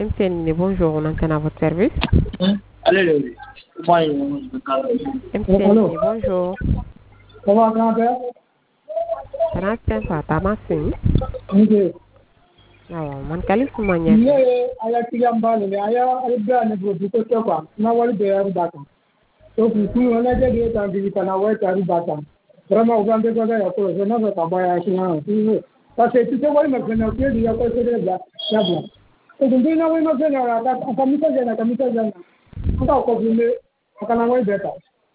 MTN, bonjour, on entend à votre service. Allez, MTN, bonjour. Comment grand-père? Tanastin Fata Massin. Ok. Waaw man Kalifu ma ñëw. Ne aya tigambale ne aya alba ne go ko to kwa na wali be yar data. So ku wala je ta bi kana wa ta ri data. Vraiment au grande ko ya ko je na ta ba ya kina. Parce que tu sais wali ma kana ke ya ko se de ya bon. So dunde na wali ma kana ta kamita jana. Aka ko dunde kana wali beta.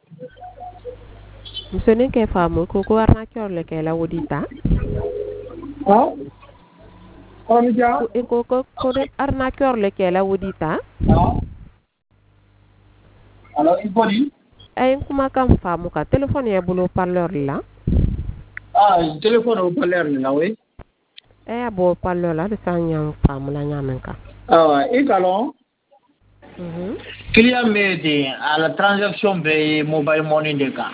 Musone ke famu ko warna kyorle ke la wodita. Ha? Onija? Ko de arnaqueur le ke la wodita. Alors, il faut dire? Ay kuma kam famu ka téléphone ya bulo parleur la. Ah, téléphone au parleur là, oui. Eh bo parleur la de sanya famu la nyamenka. Ah, et alors? Client m'aide à la transaction de mobile money de cas.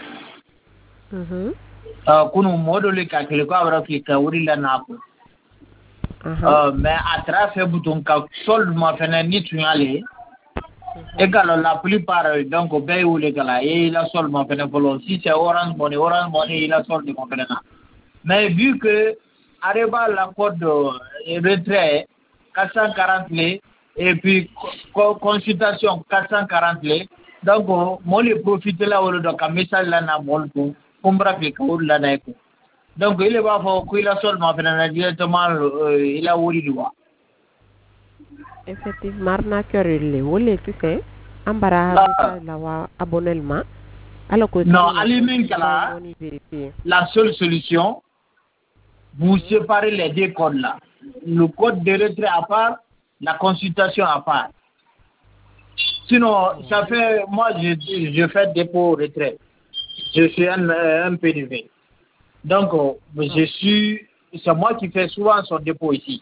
Kunu module ka kile ko abra klika wuri la nako. Mais à travers bouton ka solde ma fena ni tunyale. Égal la plupart donc bay ou les gars et la solde ma fena volo si c'est orange money il a solde ma fena. Mais vu que arriva la code retrait 440 lé et puis consultation 440 lé donc moi les profiter là au donc un message là na molko kumbra ke ko la na ko donc il va faut qu'il a seulement fait directement il a ouri doit effectivement arnaqueur le wolé tu sais ambara la wa abonnement alors que non alimin kala la seule solution vous séparez les deux codes là le code de retrait à part la consultation à part sinon ça fait moi je fais dépôt retrait. Je suis un PDV. Donc, c'est moi qui fais souvent son dépôt ici.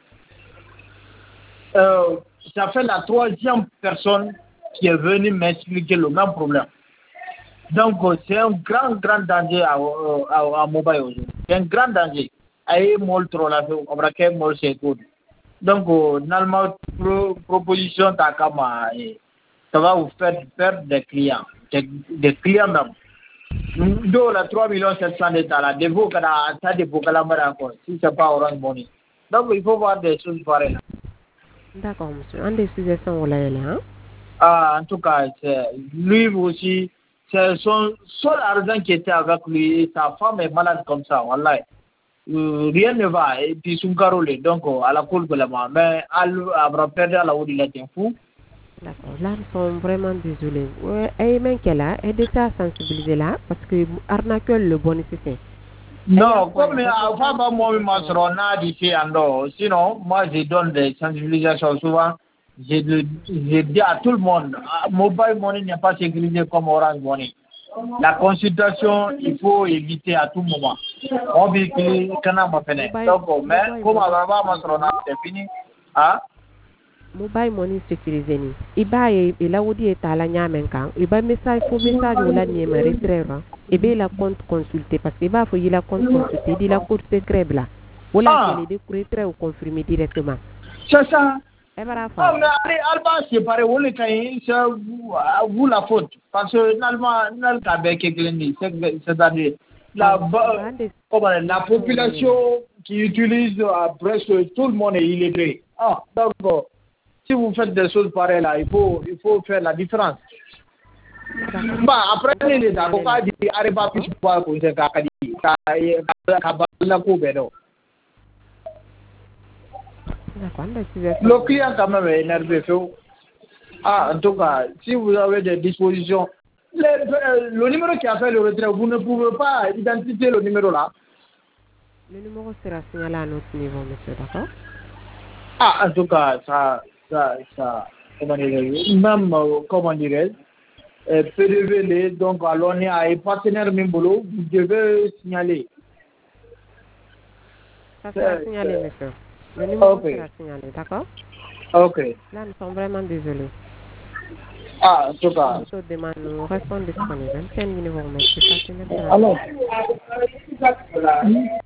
Ça fait la troisième personne qui est venue m'expliquer le même problème. Donc, c'est un grand danger à mobile aujourd'hui. C'est un grand danger. Aïe, mol trop la fait, on va qu'un mol c'est tout. Donc, normalement, proposition takama, ça va vous faire perdre des clients même. Do la 3 700 000 d'état là, dépôt kada ça dépôt kala mara encore si c'est pas Orange Money. Donc il faut voir des choses pareilles. D'accord monsieur, un des sujets sont là hein. Ah en tout cas lui aussi c'est son seul argent qui était avec lui, sa femme est malade comme ça wallahi. Rien ne va et puis son carolé donc à la cool que la mais elle aura perdu la route il était fou. D'accord, là nous sommes vraiment désolés. Et même qu'elle a aidé à sensibiliser là parce que arnaqueur le bon c'est. Non, comme avant moi on a dit sinon moi je donne des sensibilisations souvent. Je dis à tout le monde, mobile money n'est pas sécurisé comme Orange Money. La consultation, il faut éviter à tout moment. On vit que canard m'a fait. Donc, mais comme avant c'est fini, ah. Mobile money sécurisé ni iba e la wodi e tala nyamen kan iba message wala ni ma retreva e be la compte consulter parce que iba fo yila compte consulter di la code secret bla wala que les retrait ou confirmer directement c'est ça e bara fa mais alba séparé wala kay c'est vous la faute parce que normalement nal ka be ke glendi c'est-à-dire la population qui utilise presque tout le monde est illettré donc si vous faites des choses pareilles là, il faut faire la différence. Bah après les avocats disent arrive pas plus pour que le client quand même est énervé. En tout cas, si vous avez des dispositions, le numéro qui a fait le retrait, vous ne pouvez pas identifier le numéro là. Le numéro sera signalé à notre niveau, monsieur, d'accord? En tout cas, ça comment dirais-je, même, comment dirais-je, PDV, donc, alors, on est à un partenaire Mimbolo, vous devez signaler. Ça sera signalé, monsieur. Le numéro sera signalé, d'accord? Ok. Là, nous sommes vraiment désolés. En tout cas. Nous restons disponibles. Quel numéro, monsieur? Alors.